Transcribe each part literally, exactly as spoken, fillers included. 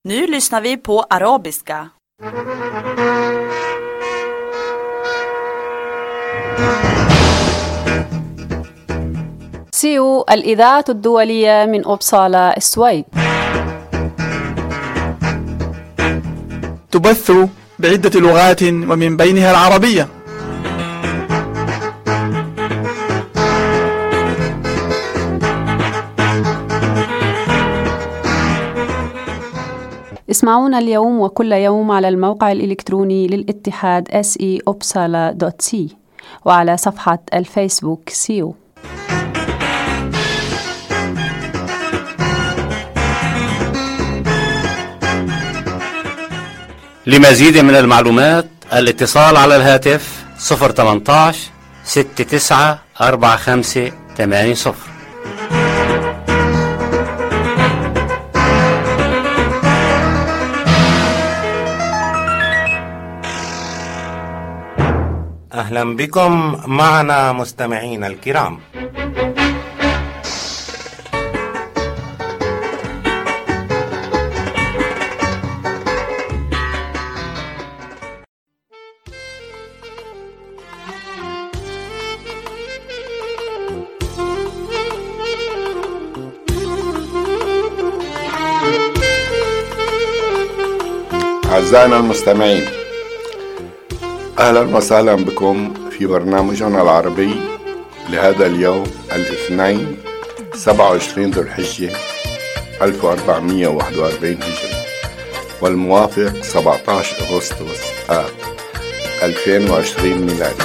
Nu lyssnar vi på arabiska. سيو الإذاعة الدولية من أوبسالا السويد تبث بعدة لغات ومن بينها العربية. اسمعونا اليوم وكل يوم على الموقع الإلكتروني للاتحاد إس إي أوبسالا دوت سي وعلى صفحة الفيسبوك سيو. لمزيد من المعلومات الاتصال على الهاتف صفر ثمانية عشر ستة تسعة أربعة خمسة ثمانية صفر. أهلا بكم معنا مستمعينا الكرام. أعزائنا المستمعين، أهلا وسهلا بكم في برنامجنا العربي لهذا اليوم الاثنين سبعة وعشرين ذو الحجة ألف وأربعمائة وواحد وأربعين هجري والموافق سبعة عشر أغسطس آب ألفين وعشرين ميلادي.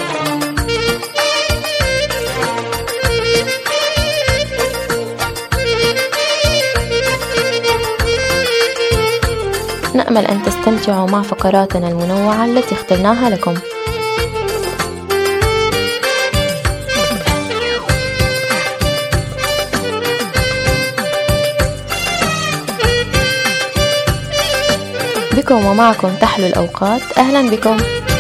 نأمل أن تستمتعوا مع فقراتنا المنوعة التي اخترناها لكم. بكم ومعكم تحلو الأوقات. أهلا بكم.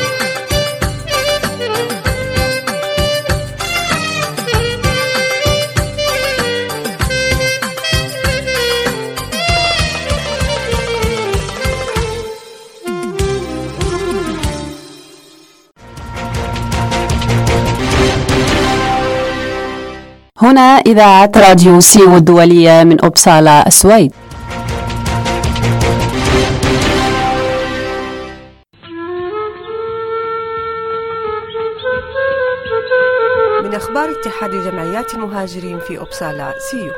هنا إذاعة راديو سيو الدولية من أوبسالا السويد. من أخبار اتحاد جمعيات المهاجرين في أوبسالا سيو.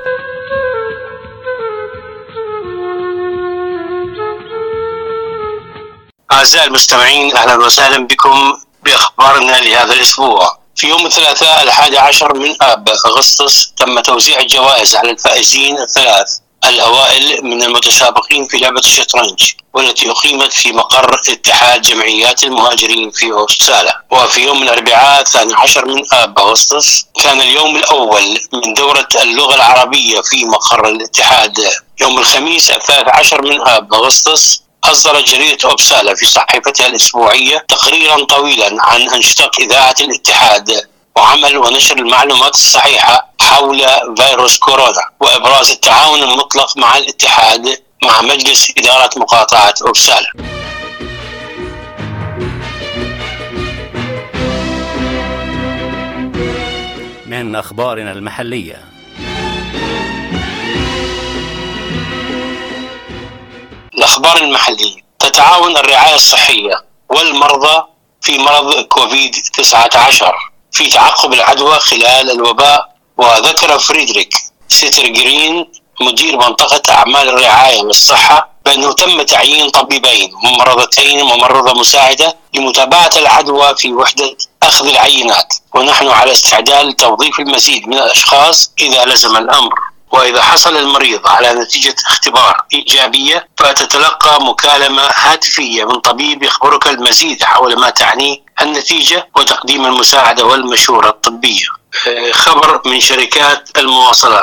أعزائي المستمعين، أهلا وسهلا بكم بأخبارنا لهذا الأسبوع. في يوم الثلاثاء الحادي عشر من آب أغسطس تم توزيع الجوائز على الفائزين الثلاث الأوائل من المتسابقين في لعبة الشطرنج، والتي أقيمت في مقر اتحاد جمعيات المهاجرين في أوبسالا. وفي يوم الأربعاء الثاني عشر من آب أغسطس كان اليوم الأول من دورة اللغة العربية في مقر الاتحاد. يوم الخميس الثالث عشر من آب أغسطس أصدرت جريدة أوبسالا في صحيفتها الأسبوعية تقريرا طويلا عن أنشطة إذاعة الاتحاد وعمل ونشر المعلومات الصحيحة حول فيروس كورونا، وإبراز التعاون المطلق مع الاتحاد مع مجلس إدارة مقاطعة أوبسالا. من أخبارنا المحلية، الأخبار المحلية: تتعاون الرعاية الصحية والمرضى في مرض كوفيد تسعة عشر في تعقب العدوى خلال الوباء. وذكر فريدريك سترجرين مدير منطقة أعمال الرعاية والصحة بأنه تم تعيين طبيبين وممرضتين وممرضة مساعدة لمتابعة العدوى في وحدة أخذ العينات، ونحن على استعداد لتوظيف المزيد من الأشخاص إذا لزم الأمر. وإذا حصل المريض على نتيجة اختبار إيجابية فتتلقى مكالمة هاتفية من طبيب يخبرك المزيد حول ما تعنيه النتيجة وتقديم المساعدة والمشورة الطبية. خبر من شركات المواصلات: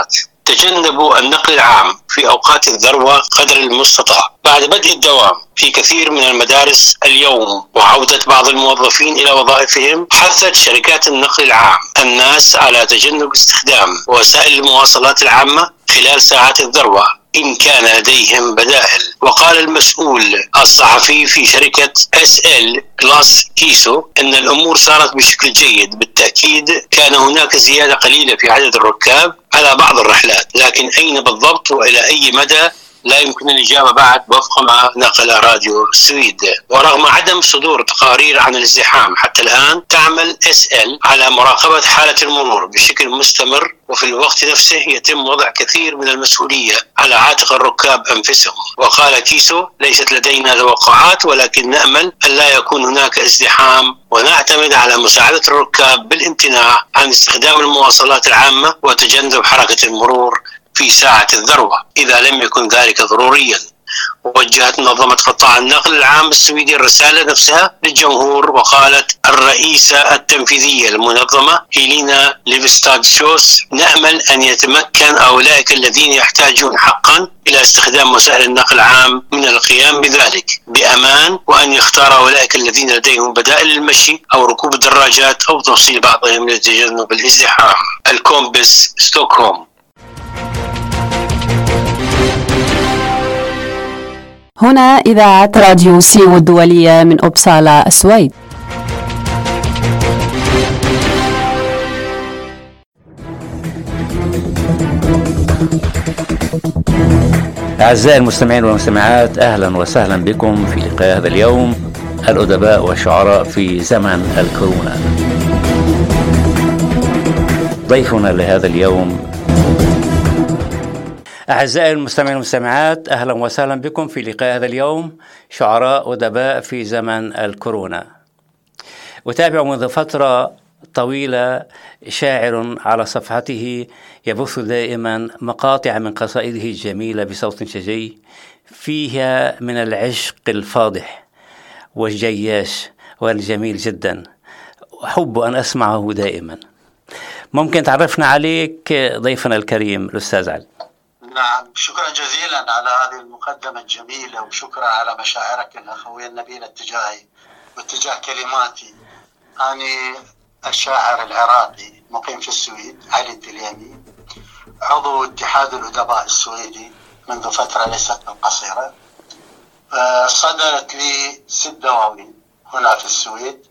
تجنبوا النقل العام في أوقات الذروة قدر المستطاع. بعد بدء الدوام في كثير من المدارس اليوم وعودة بعض الموظفين إلى وظائفهم، حثت شركات النقل العام الناس على تجنب استخدام وسائل المواصلات العامة خلال ساعات الذروة إن كان لديهم بدائل. وقال المسؤول الصحفي في شركة إس إل كلاس كيسو إن الأمور سارت بشكل جيد. بالتأكيد كان هناك زيادة قليلة في عدد الركاب على بعض الرحلات، لكن أين بالضبط وإلى أي مدى لا يمكن الإجابة بعد وفق ما نقل راديو السويد. ورغم عدم صدور تقارير عن الازدحام حتى الآن، تعمل إس إل على مراقبة حالة المرور بشكل مستمر، وفي الوقت نفسه يتم وضع كثير من المسؤولية على عاتق الركاب أنفسهم. وقال كيسو: ليست لدينا توقعات، ولكن نأمل أن لا يكون هناك ازدحام، ونعتمد على مساعدة الركاب بالامتناع عن استخدام المواصلات العامة وتجنب حركة المرور في ساعة الذروة إذا لم يكن ذلك ضروريا. ووجهت منظمة قطاع النقل العام السويدي الرسالة نفسها للجمهور، وقالت الرئيسة التنفيذية للمنظمة هيلينا ليفستاد شوس: نأمل أن يتمكن أولئك الذين يحتاجون حقا إلى استخدام وسائل النقل العام من القيام بذلك بأمان، وأن يختار أولئك الذين لديهم بدائل للمشي أو ركوب الدراجات أو توصيل بعضهم لتجنب الازدحام. الكومبس، ستوكهولم. هنا إذاعة راديو سيو الدولية من أوبسالا السويد. أعزائي المستمعين والمستمعات، أهلا وسهلا بكم في لقاء هذا اليوم، الأدباء والشعراء في زمن الكورونا. ضيفنا لهذا اليوم أعزائي المستمعين والمستمعات، أهلا وسهلا بكم في لقاء هذا اليوم، شعراء وأدباء في زمن الكورونا. أتابع منذ فترة طويلة شاعر على صفحته يبث دائما مقاطع من قصائده الجميلة بصوت شجي فيها من العشق الفاضح والجياش والجميل جدا، أحب أن أسمعه دائما. ممكن تعرفنا عليك ضيفنا الكريم الأستاذ علي؟ نعم، شكرا جزيلا على هذه المقدمة الجميلة، وشكرا على مشاعرك الأخوية النبيلة اتجاهي واتجاه كلماتي. أنا الشاعر العراقي مقيم في السويد علي الدليمي، عضو اتحاد الأدباء السويدي منذ فترة ليست قصيرة. صدرت لي ست دواوين هنا في السويد: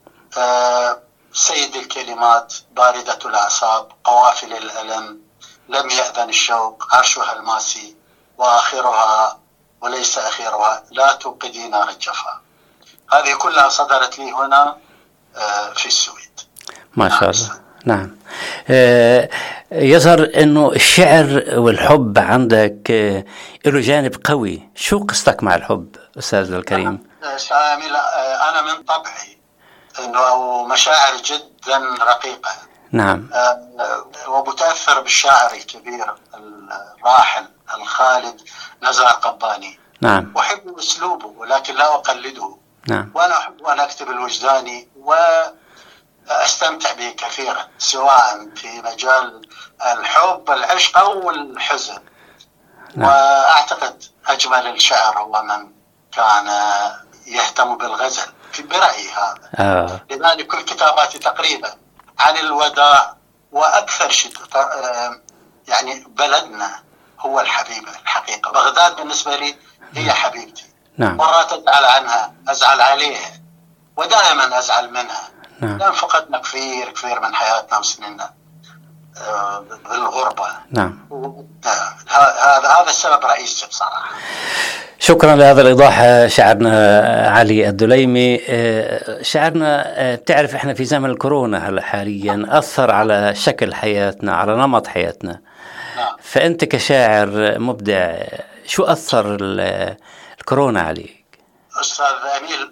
سيد الكلمات، باردة الأعصاب، قوافل الألم، لم يأذن الشوق، عرشها الماسي، وآخرها وليس أخيرها، لا توقدي نار الجفا. هذه كلها صدرت لي هنا في السويد. ما شاء الله. نعم. آه يظهر أنه الشعر والحب عندك آه له جانب قوي. شو قصتك مع الحب أستاذ الكريم؟ شامل. آه أنا من طبعي أنه مشاعر جدا رقيقة. نعم. آه ومتأثر بالشاعر الكبير الراحل الخالد نزار قباني. نعم. أحب أسلوبه ولكن لا أقلده. نعم. وأنا أحب أن أكتب الوجداني وأستمتع به كثيرا، سواء في مجال الحب، العشق أو الحزن. نعم. وأعتقد أجمل الشعر هو من كان يهتم بالغزل في برأيي هذا. آه. لذلك كل كتاباتي تقريبا عن الوداع، وأكثر شيء يعني بلدنا هو الحبيبة الحقيقة. بغداد بالنسبة لي هي حبيبتي. نعم. مرات أزعل عنها، أزعل عليها، ودائما أزعل منها. نعم. لأن فقدنا كثير كثير من حياتنا وسننا بالغربة. نعم. هذا هذا السبب رئيسي بصراحة. شكرا لهذا الإيضاح شاعرنا علي الدليمي. شاعرنا، بتعرف احنا في زمن الكورونا هلا حاليا أثر على شكل حياتنا، على نمط حياتنا. نعم. فأنت كشاعر مبدع، شو أثر الكورونا عليك؟ أستاذ أميل،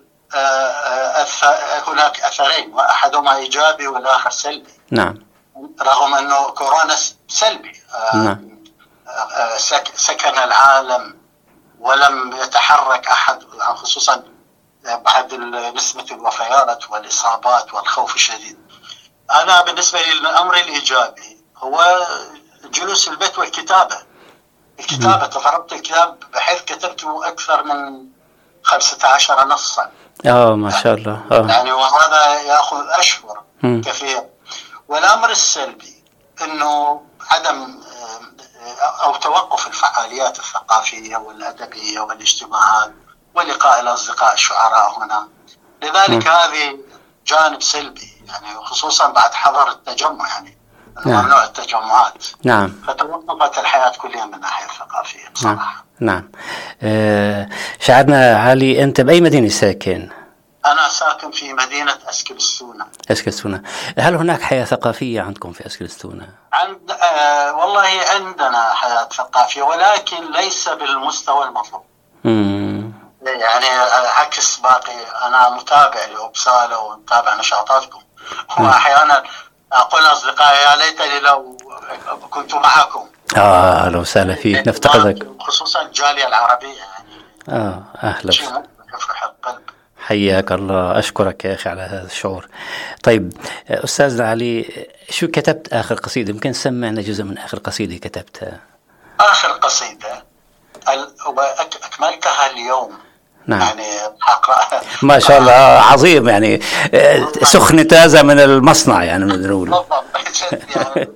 هناك أثرين، وأحدهما إيجابي والآخر سلبي. نعم. رغم أنه كورونا سلبي. نعم. سكن العالم ولم يتحرك أحد، خصوصا بعد نسبة الوفيات والإصابات والخوف الشديد. أنا بالنسبة لي الأمر الإيجابي هو الجلوس في البيت والكتابة. الكتابة تفرغت الكتاب بحيث كتبت أكثر من خمسة عشر نصا. اه ما شاء الله. آه. يعني وهذا يأخذ أشهر كثير. والأمر السلبي أنه عدم أو توقف الفعاليات الثقافية والأدبية والاجتماعات ولقاء الأصدقاء الشعراء هنا. لذلك م. هذه جانب سلبي يعني، خصوصا بعد حظر التجمع يعني نعم. ممنوع التجمعات. نعم. فتوقفت الحياة كلها من الناحية الثقافية بصراحة. نعم. نعم. آه شاعرنا علي، أنت بأي مدينة ساكن؟ أنا ساكن في مدينة أسكلستونة. أسكلستونة. هل هناك حياة ثقافية عندكم في أسكلستونة؟ عند آه والله عندنا حياة ثقافية، ولكن ليس بالمستوى المطلوب. مم. يعني عكس باقي، أنا متابع لأوبسالا ومتابع نشاطاتكم، وأحيانا أقول لأصدقائي يا ليتني لو كنت معكم. آه أهلا وسهلا فيك، نفتقدك. خصوصا الجالية العربية يعني. آه أهلا. شيء يفرح القلب. حياك الله، أشكرك يا أخي على هذا الشعور. طيب أستاذنا علي، شو كتبت آخر قصيدة؟ يمكن سمعنا جزء من آخر قصيدة كتبتها. آخر قصيدة أكملتها اليوم. نعم. يعني أقرأها. ما شاء الله، عظيم يعني، سخنة تازة من المصنع يعني نقول. يعني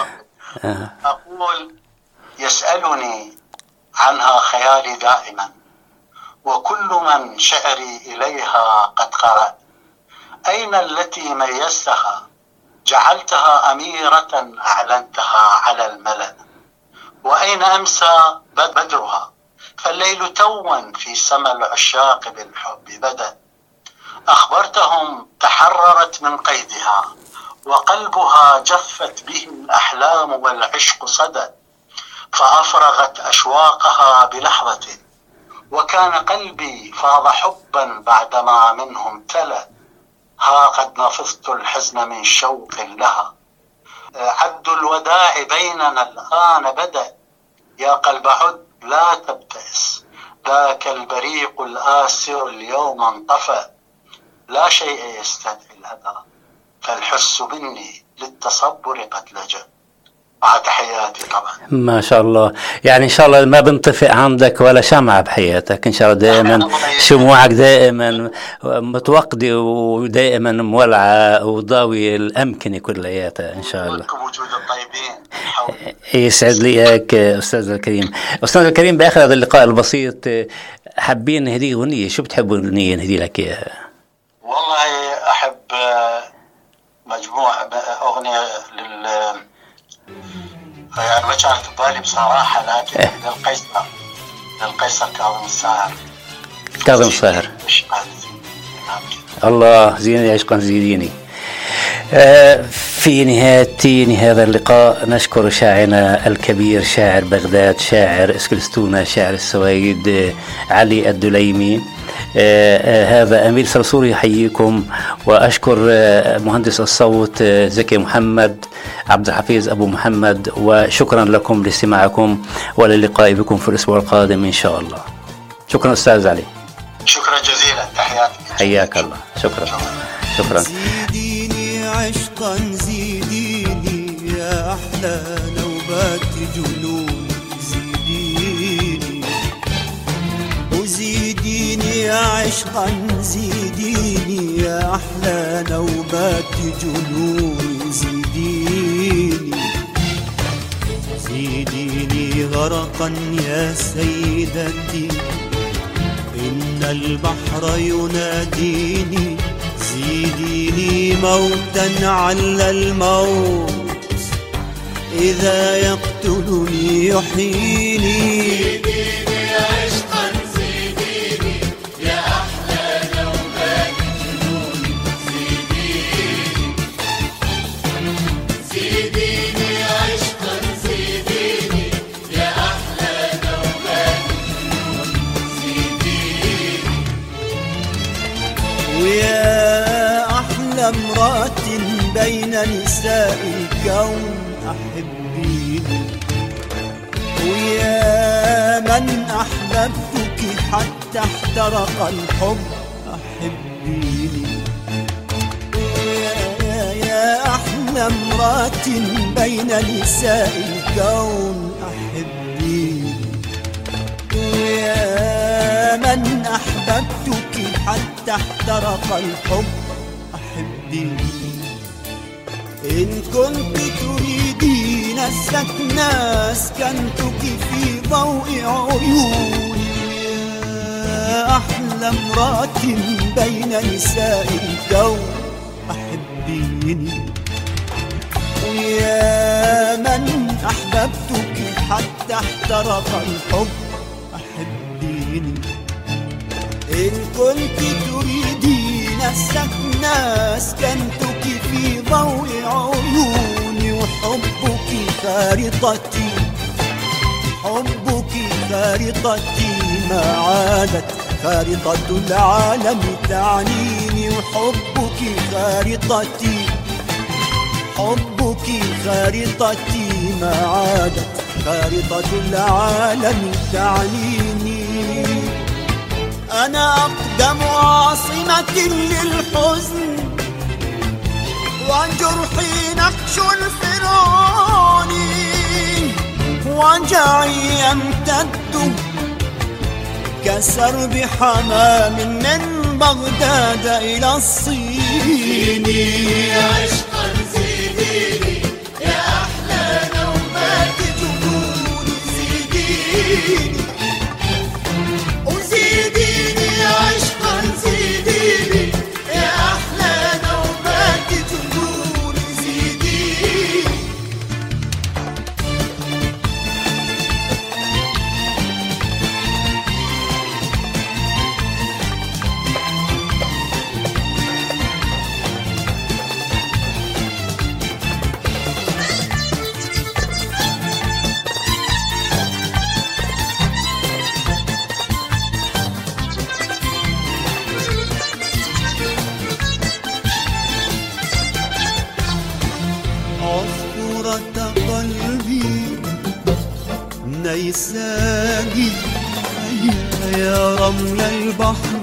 أقول يسألني عنها خيالي دائما، وكل من شعري إليها قد قرأ. أين التي ميزتها جعلتها أميرة أعلنتها على الملأ؟ وأين أمسى بدرها فالليل توا في سما العشاق بالحب بدأ. أخبرتهم تحررت من قيدها، وقلبها جفت به الأحلام والعشق صدى. فأفرغت أشواقها بلحظة، وكان قلبي فاض حبا بعدما منهم تلا. ها قد نفضت الحزن من شوق لها، عد الوداع بيننا الآن بدأ. يا قلب عد لا تبتئس، ذاك البريق الآسر اليوم انطفى. لا شيء يستدعي الأذى، فالحس مني للتصبر قد لجأ. مع تحياتي طبعا. ما شاء الله، يعني إن شاء الله ما بنطفئ عندك ولا شمعة بحياتك، إن شاء الله دائما شموعك دائما متوقدة ودائما مولعة وضاوية الأمكنة كلياتها إن شاء الله. وجود الطيبين. يسعد لي إياك أستاذ الكريم. أستاذ الكريم، بآخر هذا اللقاء البسيط حابين نهدي أغنية، شو بتحب أغنية نهدي لك إياها؟ والله أحب مجموعة أغنية لل يعني ما كانت ببالي بصراحة، لكن إيه؟ للقيصر للقيصر كاظم الساهر. كاظم الساهر. الله زيني عشقا زيديني. آه في نهاية هذا اللقاء نشكر شاعرنا الكبير شاعر بغداد، شاعر اسكلستونة، شاعر السويد، آه علي الدليمي. آه آه هذا أمير سرسوري يحييكم، وأشكر آه مهندس الصوت آه زكي محمد، عبد الحفيظ أبو محمد، وشكرا لكم لاستماعكم، وللقاء بكم في الأسبوع القادم إن شاء الله. شكرا أستاذ علي. شكرا جزيلا، تحياتي. حياك الله. شكرا شكرا. زيديني عشقا زيديني يا أحلى نوبات جنون، زيديني وزيديني عشقا زيديني يا أحلى نوبات جنون، زيديني زيديني غرقا يا سيدتي، إن البحر يناديني، زيديني موتا على الموت إذا يقتلني يحييني. زيديني عشقا زيديني يا أحلى نوبات جنوني، زيديني زيديني عشقا زيديني يا أحلى نوبات جنوني، زيديني. ويا أحلى امرأة بين نساء الكون أحبيني، ويا من أحببتك حتى احترق الحب أحبيني، يا, يا, يا أحلى أحلى امرأة بين نساء الكون أحبيني. ويا من أحببتك حتى احترق الحب أحبيني. إن كنت تريدين السكن أسكنتك في ضوء عيوني. يا أحلى امرأة بين نساء الكون أحبيني. ويا من أحببتك حتى احترق الحب أحبيني. إن كنت تريدين السكن أسكنتك في ضوء عيوني. وحبك خارطتي حبك خارطتي ما عادت خارطة العالم تعنيني. وحبك خارطتي حبك خارطتي ما عادت خارطة العالم تعنيني. أنا أقدم عاصمة للحزن وجرحي نقش الفرعون. وجعي يمتد كسرب حمام من بغداد إلى الصين. يا عشقا زيديني يا أحلى نومات جنوني. زيديني وزيديني يا عشقا زيديني يا أحلى نومات جنوني. زيديني عصفورة قلبي نيساني. يا رمل البحر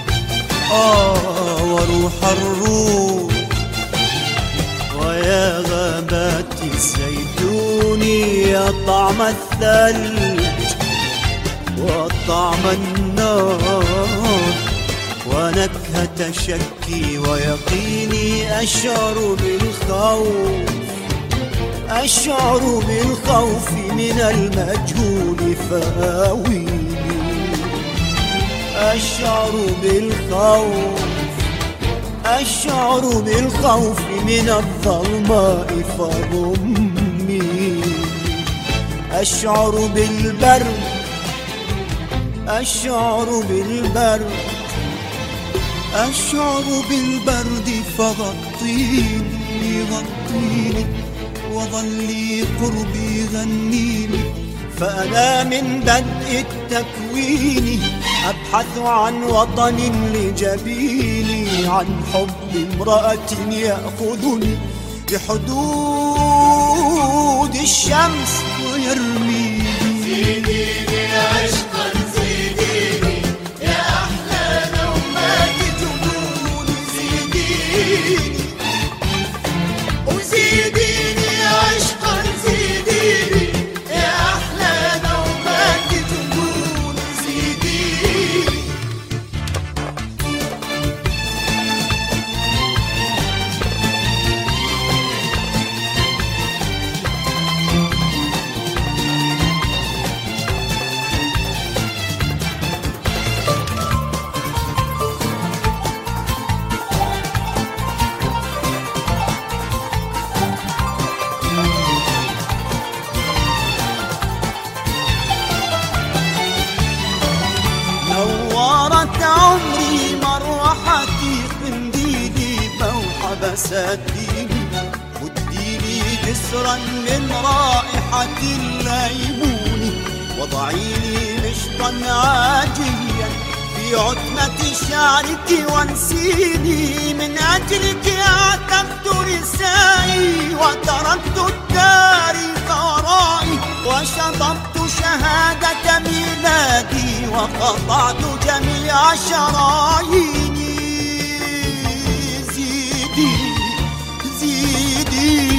آه وروح الروح. ويا غابات الزيتون يا طعم الثلج وطعم النار. ونكهة شكي ويقيني أشعر بالخوف أشعر بالخوف من المجهول فآويني. أشعر بالخوف أشعر بالخوف من الظلماء فضميني. أشعر بالبرد أشعر بالبرد أشعر بالبرد فغطيني غطيني. وظلي قربي غنيني. فأنا من بدء التكوين أبحث عن وطن لجبيني. عن حب امرأة يأخذني بحدود الشمس ويرميني. زيديني يا عشقا زيديني يا أحلى نومات جنوني. زيديني وزيديني يا عشقا زيديني يا أحلى نومات جنوني. زيديني نورت عمري مروحتي قنديلي بوحبساتيني. مديلي جسرا من رائحة الليمون. وضعيلي مشطا عاجيا في عتمة شعرك وانسيني. من أجلك عتقت رسائي وتركت التاريخ ورائي. وشطبت شهادة ميلادي وقطعت جميع شراييني. زيدي زيدي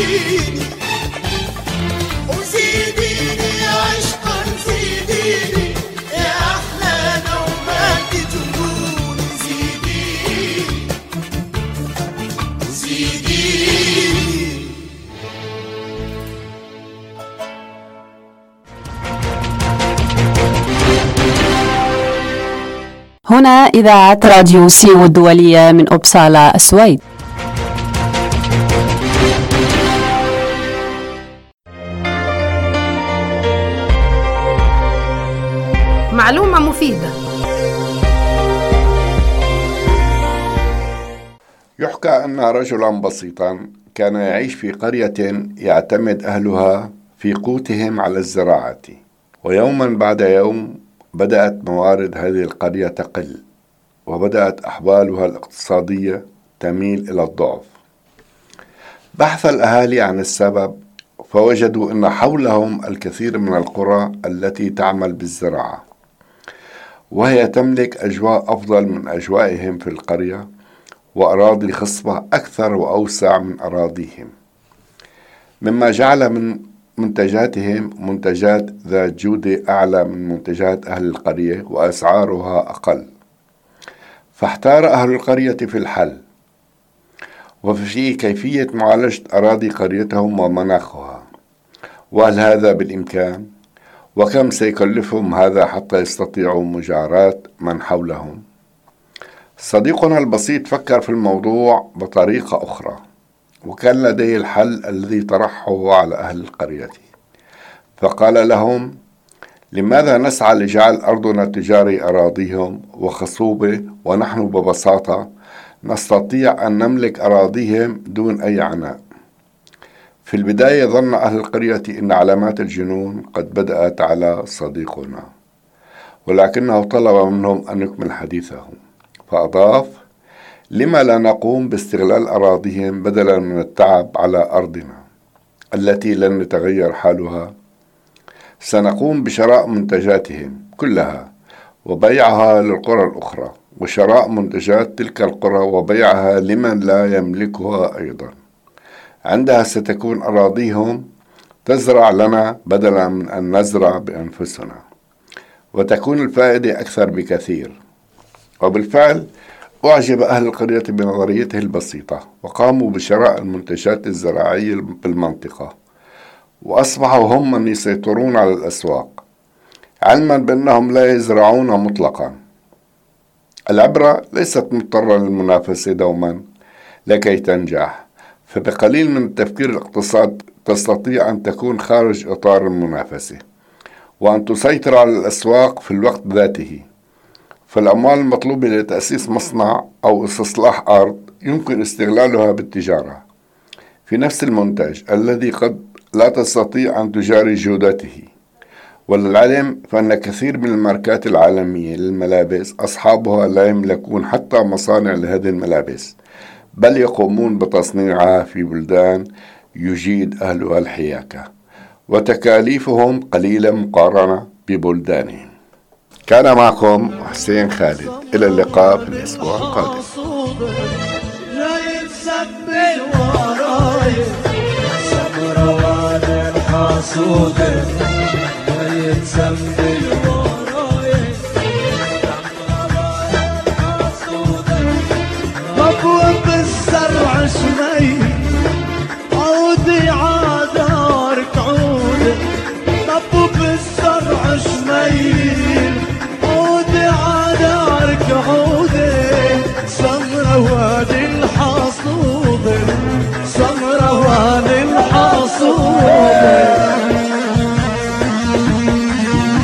زيديني وزيديني عشقا زيديني يا أحلى نومات جنون زيديني زيديني. هنا إذاعة راديو سيو الدولية من أوبسالا السويد. معلومة مفيدة. يحكى أن رجلا بسيطا كان يعيش في قرية يعتمد أهلها في قوتهم على الزراعة، ويوما بعد يوم بدأت موارد هذه القرية تقل، وبدأت أحوالها الاقتصادية تميل إلى الضعف. بحث الأهالي عن السبب، فوجدوا أن حولهم الكثير من القرى التي تعمل بالزراعة، وهي تملك أجواء أفضل من أجوائهم في القرية، وأراضي خصبة أكثر وأوسع من أراضيهم، مما جعل من منتجاتهم منتجات ذات جودة أعلى من منتجات أهل القرية وأسعارها أقل. فاحتار أهل القرية في الحل وفي كيفية معالجة أراضي قريتهم ومناخها، وهل هذا بالإمكان؟ وكم سيكلفهم هذا حتى يستطيعوا مجاراة من حولهم؟ صديقنا البسيط فكر في الموضوع بطريقة أخرى، وكان لديه الحل الذي طرحه على أهل القرية. فقال لهم: لماذا نسعى لجعل أرضنا تجاري أراضيهم وخصوبة، ونحن ببساطة نستطيع أن نملك أراضيهم دون أي عناء؟ في البداية ظن أهل القرية أن علامات الجنون قد بدأت على صديقنا، ولكنه طلب منهم أن يكمل حديثه، فأضاف: لما لا نقوم باستغلال أراضيهم بدلا من التعب على أرضنا التي لن يتغير حالها؟ سنقوم بشراء منتجاتهم كلها وبيعها للقرى الأخرى، وشراء منتجات تلك القرى وبيعها لمن لا يملكها أيضا. عندها ستكون أراضيهم تزرع لنا بدلا من أن نزرع بأنفسنا، وتكون الفائدة أكثر بكثير. وبالفعل أعجب أهل القرية بنظريته البسيطة، وقاموا بشراء المنتجات الزراعية بالمنطقة، وأصبحوا هم من يسيطرون على الأسواق، علما بأنهم لا يزرعون مطلقا. العبرة ليست مضطرة للمنافسة دوما لكي تنجح، فبقليل من التفكير الاقتصاد تستطيع أن تكون خارج إطار المنافسة، وأن تسيطر على الأسواق في الوقت ذاته. فالأموال المطلوبة لتأسيس مصنع أو استصلاح أرض يمكن استغلالها بالتجارة في نفس المنتج الذي قد لا تستطيع أن تجاري جودته. وللعلم فإن كثير من الماركات العالمية للملابس أصحابها لا يملكون حتى مصانع لهذه الملابس، بل يقومون بتصنيعها في بلدان يجيد أهلها الحياكة، وتكاليفهم قليلة مقارنة ببلدانهم. كان معكم حسين خالد، إلى اللقاء في الأسبوع القادم. مطوب الزرع شمي عودي عادارك عودي، مطوب الزرع شمي عودي عادارك عودي، سمرة وادي الحصود سمرة وادي الحصود.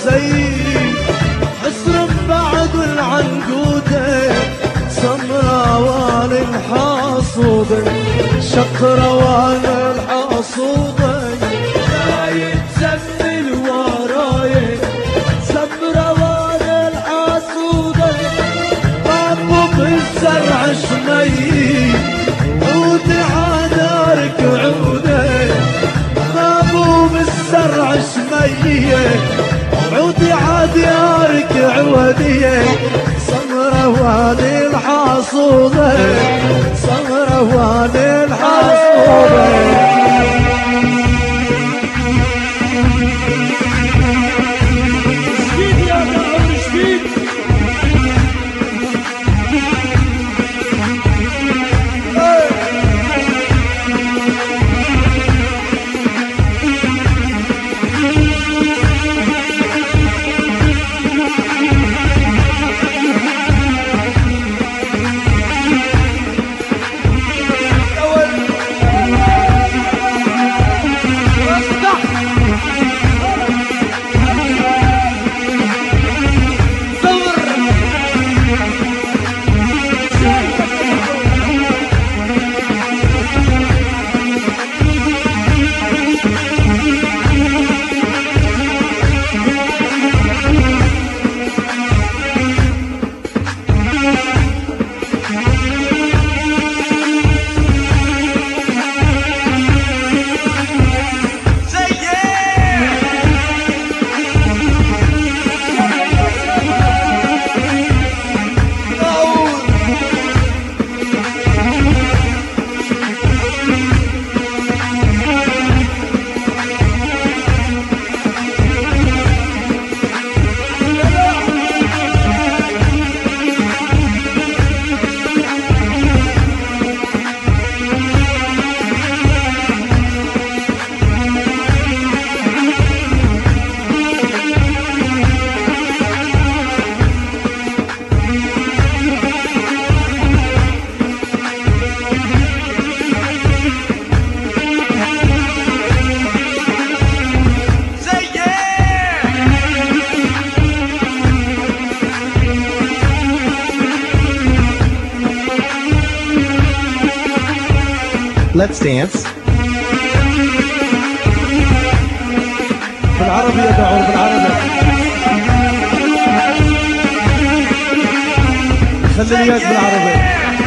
السيد حسر بعد العنقودة سمراوان الحاصودة شقروان الحاصودة شايد سمي وراي سمراوان الحاصودة بابو بالزرع شمي عودي عادارك عودة بابو بالزرع شمية عودي عاديارك عودية سمروان الحاصودة سمروان الحاصودة Let's dance. بالعربي يا دعور بالعربي خلي اياك بالعربي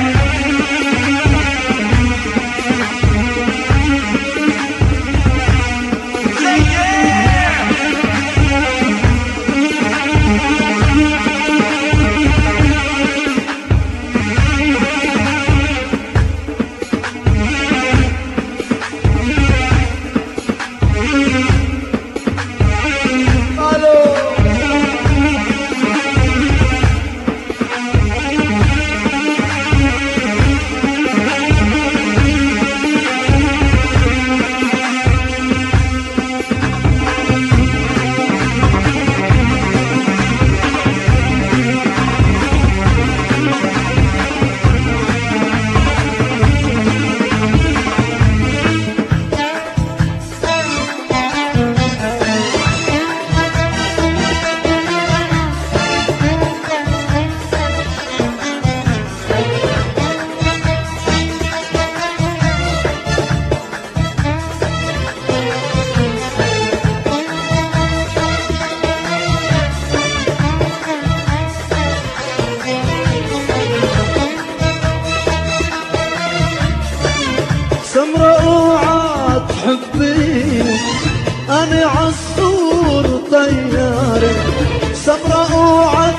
أنا عصفور طياري سمراء وعد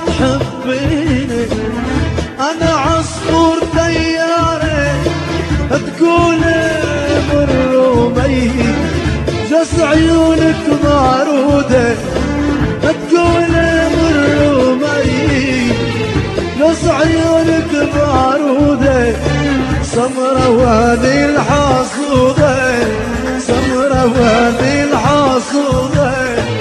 حبيني أنا عصفور طياري تقول مر وميت جس عيونك معرودة تقول مر وميت جس عيونك معرودة سمراء وهذه الحاصودة سمرة وهذه الحاصودة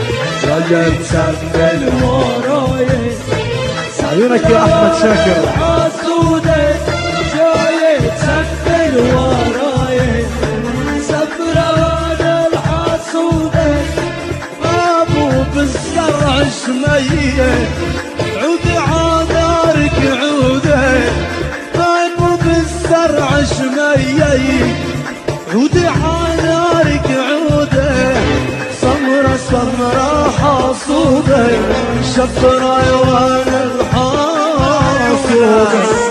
جاية تسمل وراي عيونك يا أحمد شاكر الحاصودة جاية تسمل وراي سمرة وهذه الحاصودة أبو بالزرع عشمية عودي عذارك عودي طيب بالزرع شمية عودي عذارك عودي سمرة سمرة حصودة شفرة يوان الحاصودة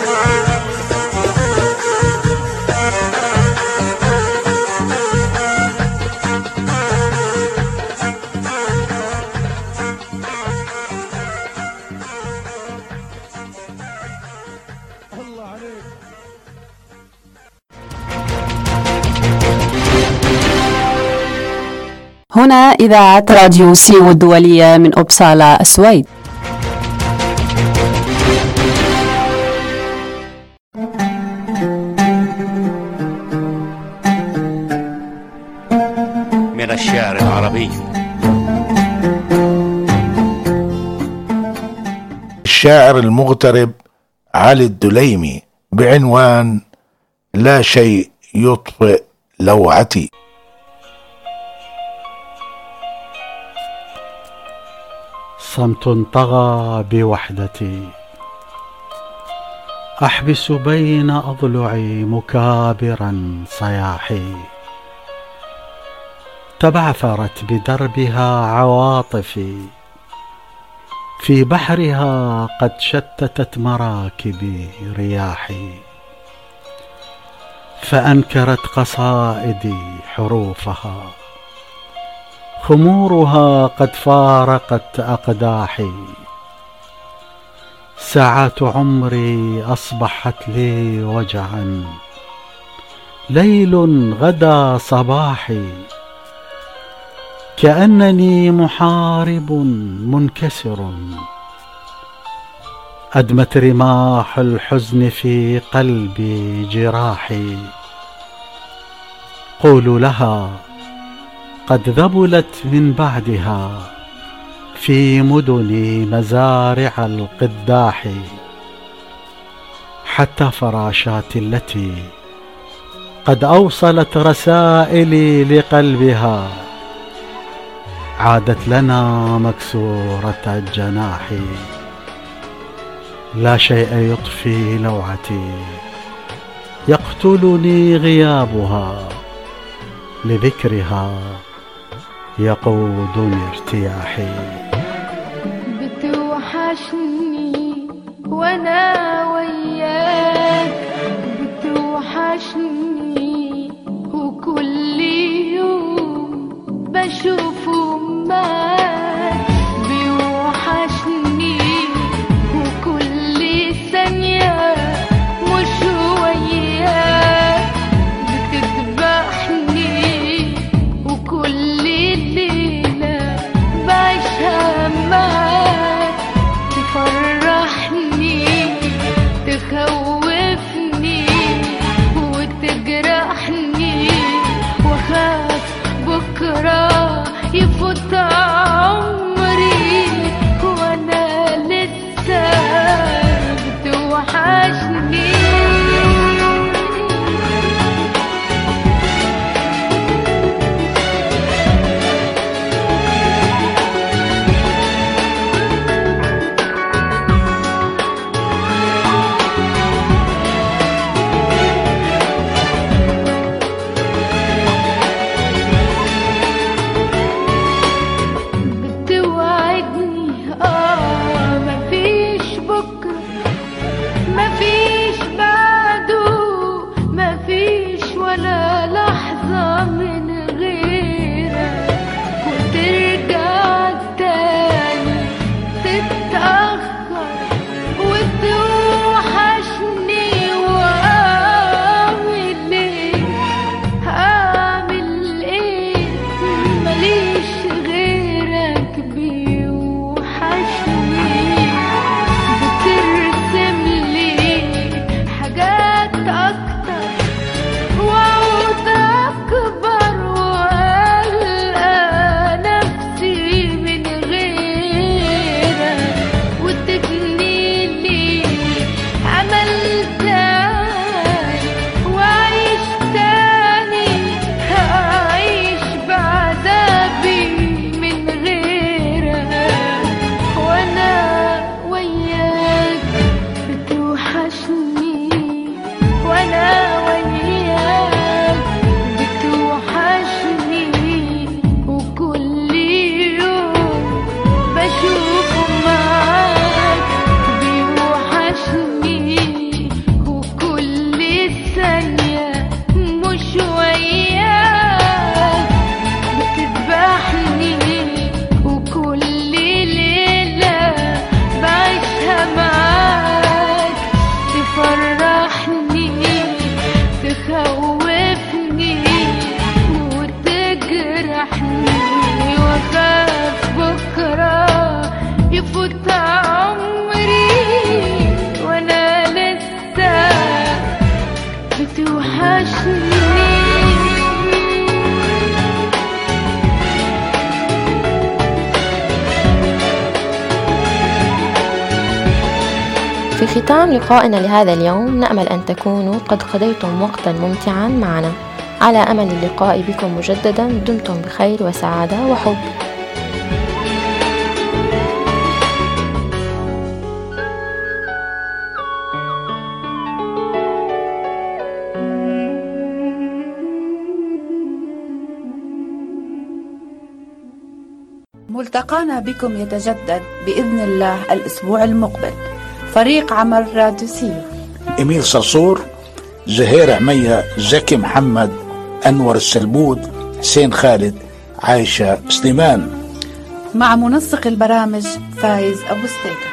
هنا إذاعة راديو سيو الدولية من أبسالا السويد. من الشعر العربي. الشاعر المغترب علي الدليمي بعنوان لا شيء يطفئ لوعتي. صمت طغى بوحدتي أحبس بين أضلعي مكابرا صياحي تبعثرت بدربها عواطفي في بحرها قد شتتت مراكبي رياحي فأنكرت قصائدي حروفها خمورها قد فارقت أقداحي ساعات عمري أصبحت لي وجعا ليل غدا صباحي كأنني محارب منكسر أدمت رماح الحزن في قلبي جراحي قولوا لها قد ذبلت من بعدها في مدني مزارع القداح حتى فراشاتي التي قد أوصلت رسائلي لقلبها عادت لنا مكسورة الجناح لا شيء يطفي لوعتي يقتلني غيابها لذكرها يقودني ارتياحي بتوحشني وانا وياك بتوحشني وكل يوم بشوفه معاك بيوحشني وكل ثانية مش وياك بتذبحني وكل ليلة بعيشها معاك تفرحني تخوفني وتجرحني يجرحني واخاف بكره يفوت عمري وانا لسه بتوحشني. في ختام لقائنا لهذا اليوم نأمل أن تكونوا قد قضيتم وقتا ممتعا معنا. على أمل اللقاء بكم مجددا. دمتم بخير وسعادة وحب. ملتقانا بكم يتجدد بإذن الله الأسبوع المقبل. فريق عمل راديو سيو: إميل صرصور، زهير عمية، زكي محمد، أنور السلبود، حسين خالد، عايشة سليمان، مع منسق البرامج فايز أبو ستيكة.